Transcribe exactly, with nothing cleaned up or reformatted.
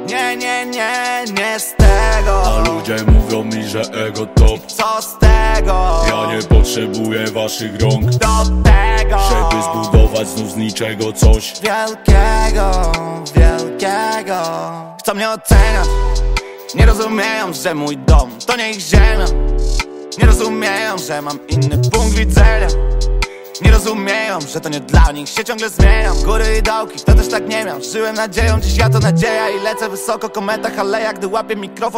Nie, nie, nie, nie z tego. A ludzie mówią mi, że ego top. Co z tego? Ja nie potrzebuję waszych rąk Do tego, żeby zbudować znów z niczego coś wielkiego, wielkiego. Chcą mnie oceniać, nie rozumieją, że mój dom to nie ich ziemia. Nie rozumieją, że mam inny punkt widzenia. Nie rozumieją, że to nie dla nich się ciągle zmieniam. Góry i dołki, kto też tak nie miał. Żyłem nadzieją, dziś ja to nadzieja i lecę wysoko, kometa Haleja, gdy łapię mikrofon.